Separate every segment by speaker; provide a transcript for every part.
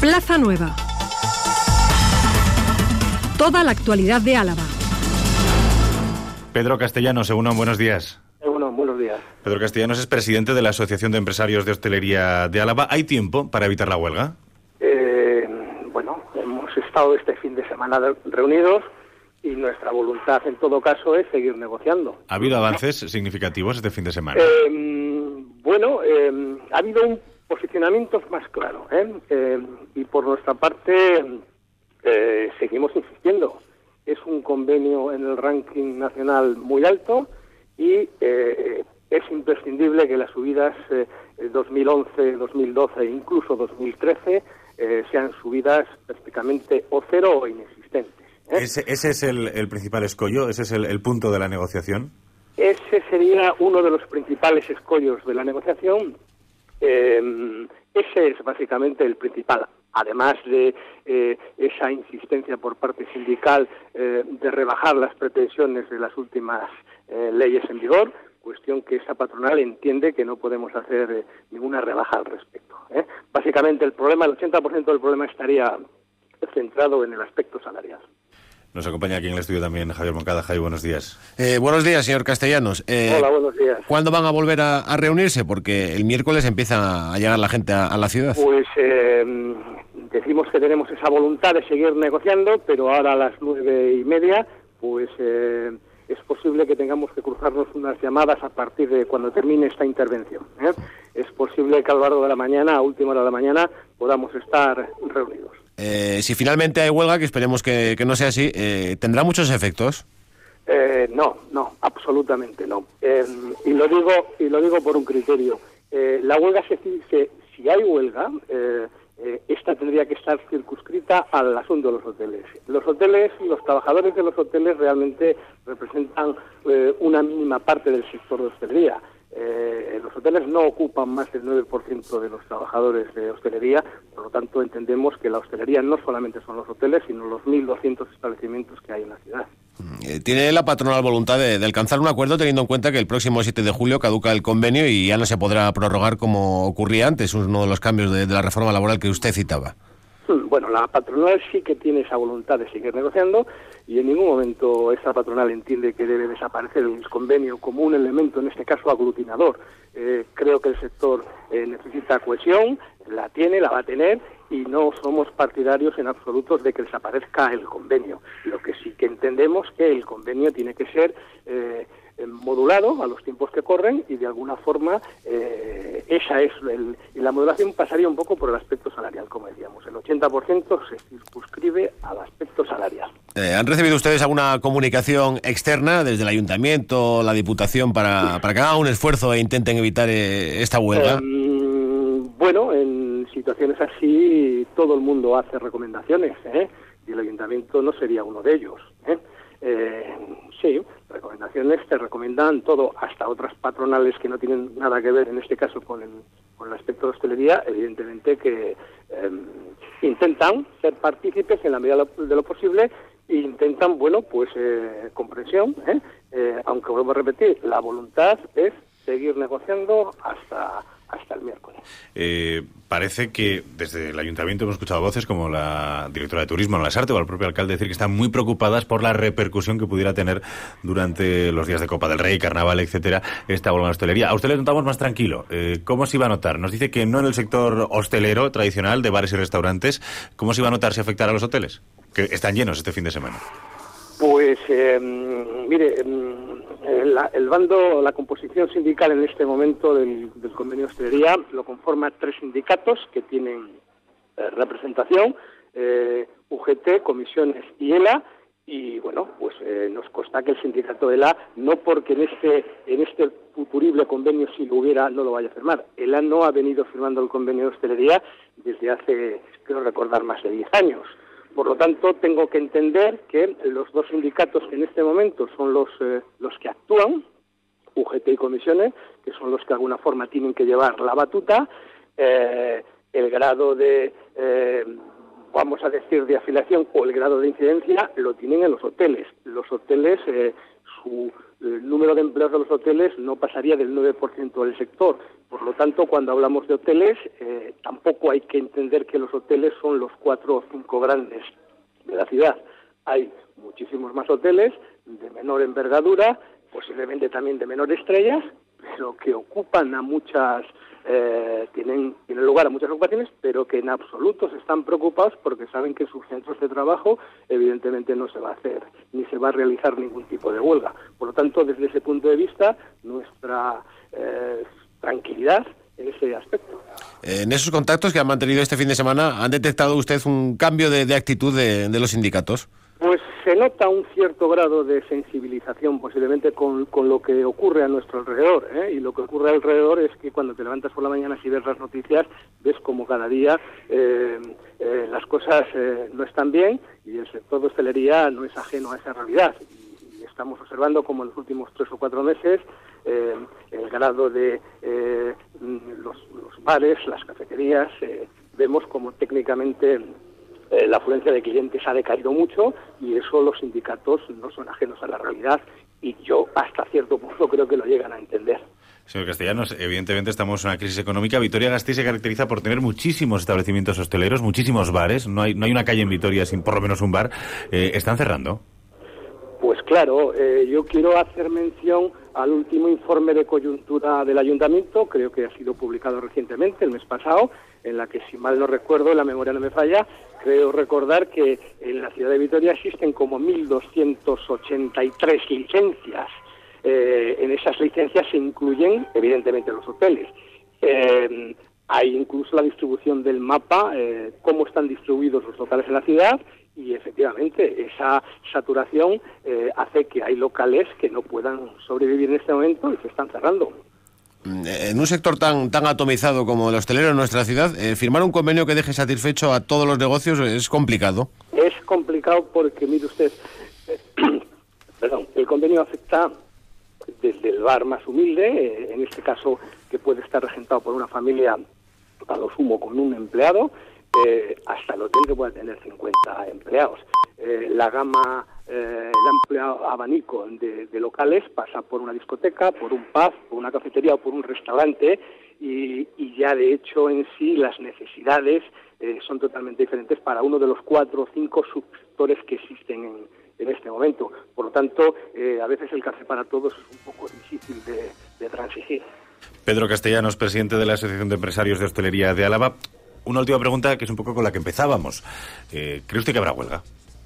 Speaker 1: Plaza Nueva. Toda la actualidad de Álava.
Speaker 2: Pedro Castellanos, Egunon, buenos días.
Speaker 3: Egunon, buenos días.
Speaker 2: Pedro Castellanos es presidente de la Asociación de Empresarios de Hostelería de Álava. ¿Hay tiempo para evitar la huelga?
Speaker 3: Bueno, hemos estado este fin de semana reunidos y nuestra voluntad en todo caso es seguir negociando.
Speaker 2: ¿Ha habido avances significativos este fin de semana?
Speaker 3: Ha habido un posicionamiento más claro, y por nuestra parte seguimos insistiendo. Es un convenio en el ranking nacional muy alto y es imprescindible que las subidas 2011, 2012 e incluso 2013 sean subidas prácticamente o cero o inexistentes.
Speaker 2: ¿Ese es el principal escollo? ¿Ese es el punto de la negociación?
Speaker 3: Ese sería uno de los principales escollos de la negociación. Ese es básicamente el principal, además de esa insistencia por parte sindical de rebajar las pretensiones de las últimas leyes en vigor, cuestión que esa patronal entiende que no podemos hacer ninguna rebaja al respecto. Básicamente el 80% del problema estaría centrado en el aspecto salarial.
Speaker 2: Nos acompaña aquí en el estudio también Javier Moncada. Javi, buenos días.
Speaker 4: Buenos días, señor Castellanos.
Speaker 3: Hola, buenos días.
Speaker 4: ¿Cuándo van a volver a reunirse? Porque el miércoles empieza a llegar la gente a la ciudad.
Speaker 3: Pues decimos que tenemos esa voluntad de seguir negociando, pero ahora a las 9:30, pues es posible que tengamos que cruzarnos unas llamadas a partir de cuando termine esta intervención. Es posible que a lo largo de la mañana, a última hora de la mañana, podamos estar reunidos.
Speaker 4: Si finalmente hay huelga, que esperemos que no sea así, ¿tendrá muchos efectos?
Speaker 3: No, absolutamente no. Y lo digo por un criterio. La huelga, si hay huelga, esta tendría que estar circunscrita al asunto de los hoteles. Los trabajadores de los hoteles realmente representan una mínima parte del sector de hostelería. Los hoteles no ocupan más del 9% de los trabajadores de hostelería, por lo tanto entendemos que la hostelería no solamente son los hoteles, sino los 1.200 establecimientos que hay en la ciudad.
Speaker 4: ¿Tiene la patronal voluntad de alcanzar un acuerdo, teniendo en cuenta que el próximo 7 de julio caduca el convenio y ya no se podrá prorrogar como ocurría antes, uno de los cambios de la reforma laboral que usted citaba?
Speaker 3: Bueno, la patronal sí que tiene esa voluntad de seguir negociando y en ningún momento esa patronal entiende que debe desaparecer el convenio como un elemento, en este caso, aglutinador. Creo que el sector necesita cohesión, la tiene, la va a tener, y no somos partidarios en absoluto de que desaparezca el convenio. Lo que sí que entendemos que el convenio tiene que ser modulado a los tiempos que corren y de alguna forma la modulación pasaría un poco por el aspecto salarial, como decíamos. El 80% se circunscribe al aspecto salarial.
Speaker 4: ¿Han recibido ustedes alguna comunicación externa desde el Ayuntamiento, la Diputación, para que hagan un esfuerzo e intenten evitar esta huelga?
Speaker 3: Bueno, en situaciones así todo el mundo hace recomendaciones, y el Ayuntamiento no sería uno de ellos. Sí, recomendaciones te recomiendan todo, hasta otras patronales que no tienen nada que ver en este caso con el aspecto de hostelería, evidentemente que intentan ser partícipes en la medida de lo posible e intentan, comprensión, aunque vuelvo a repetir, la voluntad es seguir negociando hasta el miércoles.
Speaker 2: Parece que desde el Ayuntamiento hemos escuchado voces como la directora de Turismo, Ana Lasarte, o el propio alcalde decir que están muy preocupadas por la repercusión que pudiera tener durante los días de Copa del Rey, Carnaval, etcétera, esta huelga de hostelería. A usted le notamos más tranquilo. ¿Cómo se iba a notar? Nos dice que no en el sector hostelero tradicional de bares y restaurantes. ¿Cómo se iba a notar si afectara a los hoteles? Que están llenos este fin de semana.
Speaker 3: Pues, la composición sindical en este momento del convenio de hostelería lo conforman 3 sindicatos que tienen representación, UGT, Comisiones y ELA, y nos consta que el sindicato ELA, no porque en este futurible convenio, si lo hubiera, no lo vaya a firmar. ELA no ha venido firmando el convenio de hostelería desde hace, creo recordar, más de 10 años. Por lo tanto, tengo que entender que los 2 sindicatos que en este momento son los que actúan, UGT y Comisiones, que son los que de alguna forma tienen que llevar la batuta, el grado de, de afiliación o el grado de incidencia lo tienen en los hoteles. Los hoteles, el número de empleados de los hoteles no pasaría del 9% del sector. Por lo tanto, cuando hablamos de hoteles, tampoco hay que entender que los hoteles son los 4 o 5 grandes de la ciudad. Hay muchísimos más hoteles de menor envergadura, posiblemente también de menor estrellas, pero que ocupan a muchas, tienen lugar a muchas ocupaciones, pero que en absoluto se están preocupados porque saben que en sus centros de trabajo evidentemente no se va a hacer ni se va a realizar ningún tipo de huelga. Por lo tanto, desde ese punto de vista, nuestra tranquilidad en ese aspecto.
Speaker 4: En esos contactos que han mantenido este fin de semana, ¿han detectado usted un cambio de actitud de los sindicatos?
Speaker 3: Pues se nota un cierto grado de sensibilización posiblemente con lo que ocurre a nuestro alrededor, ¿eh? Y lo que ocurre alrededor es que cuando te levantas por la mañana y ves las noticias, ves como cada día las cosas no están bien y el sector de hostelería no es ajeno a esa realidad. Y estamos observando como en los últimos 3 o 4 meses el grado de los bares, las cafeterías, vemos como técnicamente la afluencia de clientes ha decaído mucho y eso los sindicatos no son ajenos a la realidad y yo hasta cierto punto creo que lo llegan a entender.
Speaker 2: Señor Castellanos, evidentemente estamos en una crisis económica. Vitoria-Gasteiz se caracteriza por tener muchísimos establecimientos hosteleros, muchísimos bares. No hay una calle en Vitoria sin por lo menos un bar. ¿Están cerrando?
Speaker 3: Pues claro, yo quiero hacer mención al último informe de coyuntura del Ayuntamiento, creo que ha sido publicado recientemente, el mes pasado, en la que, si mal no recuerdo, la memoria no me falla, creo recordar que en la ciudad de Vitoria existen como 1.283 licencias. En esas licencias se incluyen, evidentemente, los hoteles. Hay incluso la distribución del mapa, cómo están distribuidos los locales en la ciudad, y efectivamente esa saturación hace que hay locales que no puedan sobrevivir en este momento y se están cerrando.
Speaker 4: En un sector tan atomizado como el hostelero en nuestra ciudad, firmar un convenio que deje satisfecho a todos los negocios es complicado.
Speaker 3: Es complicado porque, mire usted, el convenio afecta desde el bar más humilde, en este caso que puede estar regentado por una familia a lo sumo con un empleado, hasta el hotel que pueda tener 50 empleados. La gama, el amplio abanico de locales pasa por una discoteca, por un pub, por una cafetería o por un restaurante y ya de hecho en sí las necesidades son totalmente diferentes para uno de los 4 o 5 subsectores que existen en este momento. Por lo tanto, a veces el café para todos es un poco difícil de transigir.
Speaker 2: Pedro Castellanos, presidente de la Asociación de Empresarios de Hostelería de Álava. Una última pregunta que es un poco con la que empezábamos. ¿Cree usted que habrá huelga?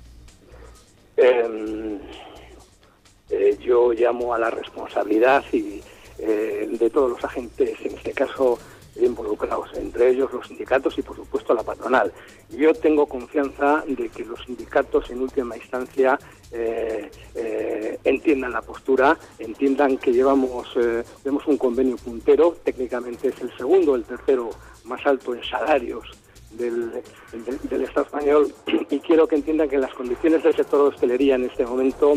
Speaker 3: Yo llamo a la responsabilidad y de todos los agentes, en este caso involucrados, entre ellos los sindicatos y por supuesto la patronal. Yo tengo confianza de que los sindicatos en última instancia entiendan la postura, entiendan que vemos un convenio puntero, técnicamente es el segundo o el tercero más alto en salarios del Estado español, y quiero que entiendan que las condiciones del sector de hostelería en este momento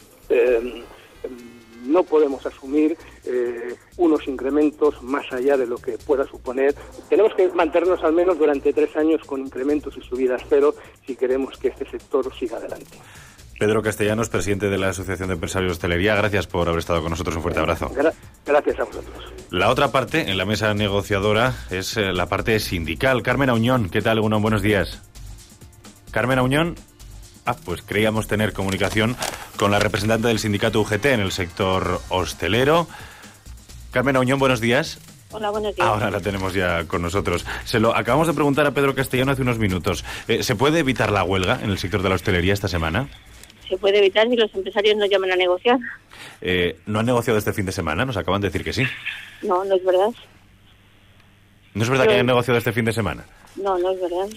Speaker 3: no podemos asumir unos incrementos más allá de lo que pueda suponer. Tenemos que mantenernos al menos durante 3 años con incrementos y subidas cero si queremos que este sector siga adelante.
Speaker 2: Pedro Castellanos, presidente de la Asociación de Empresarios de Hostelería, gracias por haber estado con nosotros. Un fuerte abrazo.
Speaker 3: Gracias a vosotros.
Speaker 2: La otra parte en la mesa negociadora es la parte sindical. Carmen Auñón, ¿qué tal? Buenos días. Carmen Auñón. Pues creíamos tener comunicación con la representante del sindicato UGT en el sector hostelero. Carmen Auñón, buenos días.
Speaker 5: Hola, buenos días.
Speaker 2: Ahora la tenemos ya con nosotros. Se lo acabamos de preguntar a Pedro Castellano hace unos minutos. ¿Se puede evitar la huelga en el sector de la hostelería esta semana?
Speaker 5: Se puede evitar si los empresarios nos llaman a negociar.
Speaker 2: ¿No han negociado este fin de semana? Nos acaban de decir que sí.
Speaker 5: No, no es verdad.
Speaker 2: ¿No es verdad que hayan negociado este fin de semana?
Speaker 5: No, no es verdad.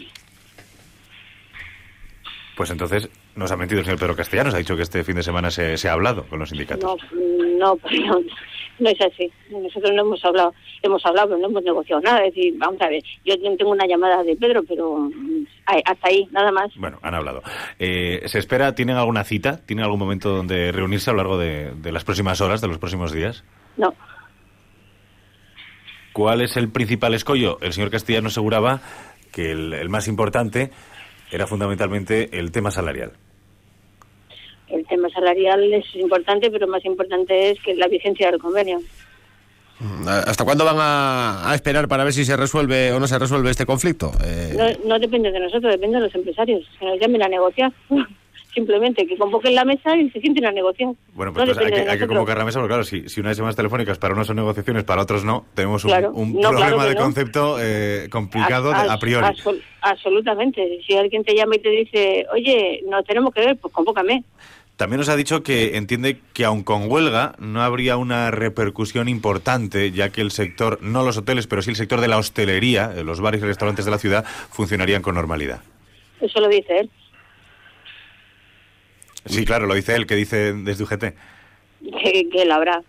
Speaker 2: Pues entonces nos ha mentido el señor Pedro Castellanos. Ha dicho que este fin de semana se ha hablado con los sindicatos.
Speaker 5: No es así. Nosotros no hemos hablado, pero no hemos negociado nada. Es decir, vamos a ver, yo tengo una llamada de Pedro, pero hasta ahí, nada más.
Speaker 2: Bueno, han hablado. ¿Se espera, tienen alguna cita? ¿Tienen algún momento donde reunirse a lo largo de las próximas horas, de los próximos días?
Speaker 5: No.
Speaker 2: ¿Cuál es el principal escollo? El señor Castellanos aseguraba que el más importante era fundamentalmente el tema salarial.
Speaker 5: El tema salarial es importante, pero más importante es que la vigencia del convenio.
Speaker 4: ¿Hasta cuándo van a esperar para ver si se resuelve o no se resuelve este conflicto?
Speaker 5: No depende de nosotros, depende de los empresarios, que nos llamen a negociar. Simplemente que convoquen la mesa y se sienten a negociar.
Speaker 2: Bueno, pues
Speaker 5: no
Speaker 2: entonces hay que convocar la mesa, porque claro, si unas llamadas telefónicas para unos son negociaciones, para otros no, tenemos un problema de concepto complicado a priori.
Speaker 5: Absolutamente. Si alguien te llama y te dice, oye, nos tenemos que ver, pues convócame.
Speaker 2: También nos ha dicho que entiende que aun con huelga no habría una repercusión importante, ya que el sector, no los hoteles, pero sí el sector de la hostelería, los bares y restaurantes de la ciudad, funcionarían con normalidad.
Speaker 5: Eso lo dice él.
Speaker 2: Sí, claro, lo dice él, que dice desde UGT.
Speaker 5: Que la habrá.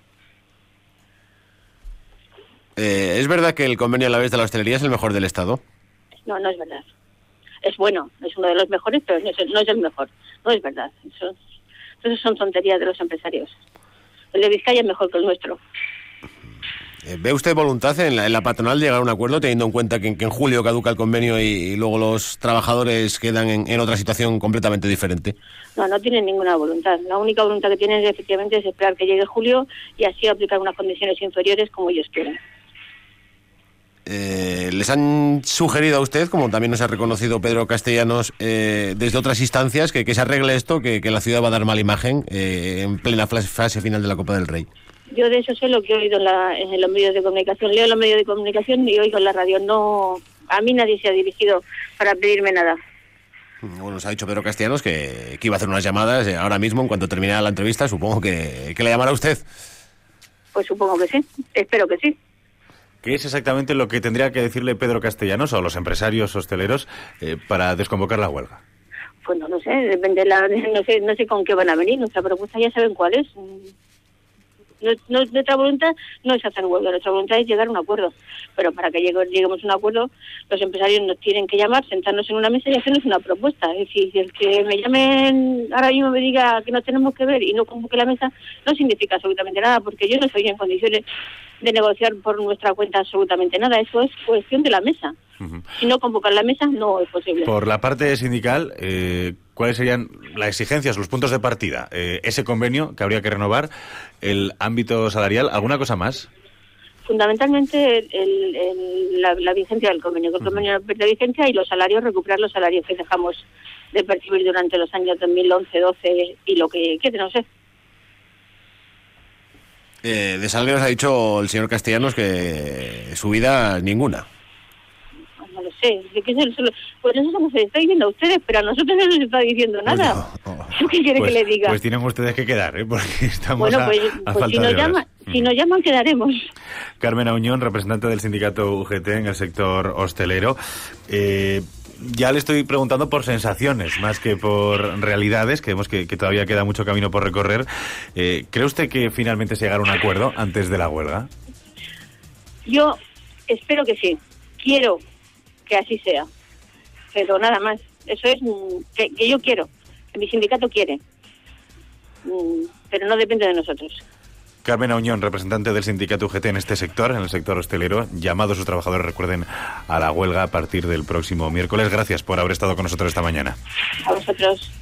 Speaker 4: ¿Es verdad que el convenio a la vez de la hostelería es el mejor del Estado?
Speaker 5: No es verdad. Es bueno, es uno de los mejores, pero no es el mejor. No es verdad. Eso son tonterías de los empresarios. El de Vizcaya es mejor que el nuestro.
Speaker 4: ¿Ve usted voluntad en la patronal de llegar a un acuerdo, teniendo en cuenta que en julio caduca el convenio y luego los trabajadores quedan en otra situación completamente diferente?
Speaker 5: No tienen ninguna voluntad. La única voluntad que tienen efectivamente es esperar que llegue julio y así aplicar unas condiciones inferiores como ellos quieren.
Speaker 4: ¿Les han sugerido a usted, como también nos ha reconocido Pedro Castellanos, desde otras instancias, que se arregle esto, que la ciudad va a dar mala imagen en plena fase final de la Copa del Rey?
Speaker 5: Yo de eso sé lo que he oído en los medios de comunicación. Leo los medios de comunicación y oigo en la radio. No, a mí nadie se ha dirigido para pedirme nada.
Speaker 4: Bueno, nos ha dicho Pedro Castellanos que iba a hacer unas llamadas ahora mismo, en cuanto terminara la entrevista. Supongo que le llamará usted.
Speaker 5: Pues supongo que sí. Espero que sí.
Speaker 2: ¿Qué es exactamente lo que tendría que decirle Pedro Castellanos o los empresarios hosteleros para desconvocar la huelga?
Speaker 5: Pues no lo sé, depende no sé con qué van a venir. Nuestra propuesta ya saben cuál es. Nuestra voluntad no es hacer huelga, nuestra voluntad es llegar a un acuerdo. Pero para que lleguemos a un acuerdo, los empresarios nos tienen que llamar, sentarnos en una mesa y hacernos una propuesta. Es decir, si el que me llamen ahora mismo me diga que nos tenemos que ver y no convoque la mesa, no significa absolutamente nada, porque yo no estoy en condiciones de negociar por nuestra cuenta absolutamente nada. Eso es cuestión de la mesa. Uh-huh. Si no convocan la mesa, no es posible.
Speaker 2: Por la parte sindical, ¿cuáles serían las exigencias, los puntos de partida? Ese convenio que habría que renovar, el ámbito salarial, ¿alguna cosa más?
Speaker 5: Fundamentalmente la vigencia del convenio. El convenio no pierde vigencia y los salarios, recuperar los salarios que dejamos de percibir durante los años 2011, 12 y lo que quede, no sé.
Speaker 4: De salarios ha dicho el señor Castellanos que subida ninguna.
Speaker 5: No lo sé. Pues eso se les está diciendo a ustedes, pero a nosotros no nos está diciendo nada. ¿Qué quiere que le diga?
Speaker 2: Pues tienen ustedes que quedar, porque estamos a falta
Speaker 5: si
Speaker 2: de horas.
Speaker 5: Si nos llaman, quedaremos.
Speaker 2: Carmen Auñón, representante del sindicato UGT en el sector hostelero. Ya le estoy preguntando por sensaciones más que por realidades, que vemos que todavía queda mucho camino por recorrer. ¿Cree usted que finalmente se llegará a un acuerdo antes de la huelga?
Speaker 5: Yo espero que sí. Quiero que así sea. Pero nada más. Eso es que yo quiero. Que mi sindicato quiere. Pero no depende de nosotros.
Speaker 2: Carmen Auñón, representante del sindicato UGT en este sector, en el sector hostelero, llamados sus trabajadores, recuerden, a la huelga a partir del próximo miércoles. Gracias por haber estado con nosotros esta mañana.
Speaker 5: A vosotros.